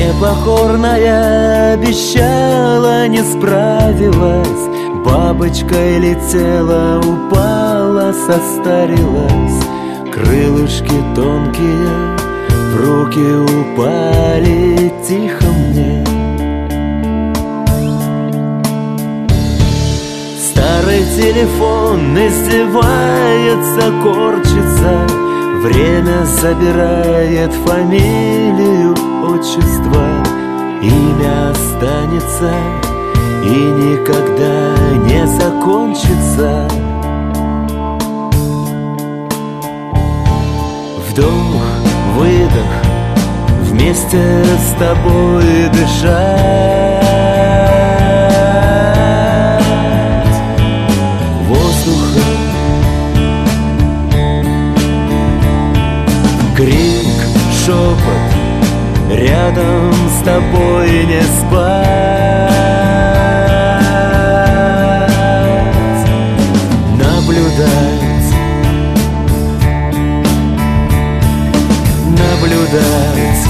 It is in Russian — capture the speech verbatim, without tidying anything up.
Непокорная обещала, не справилась, бабочкой летела, упала, состарилась. Крылышки тонкие в руки упали, тихо мне. Старый телефон издевается, корчится, время забирает фамилию, отчество, имя останется и никогда не закончится. Вдох, выдох, вместе с тобой дышать воздуха. Крик, шепот, рядом с тобой не спать. Наблюдать, наблюдать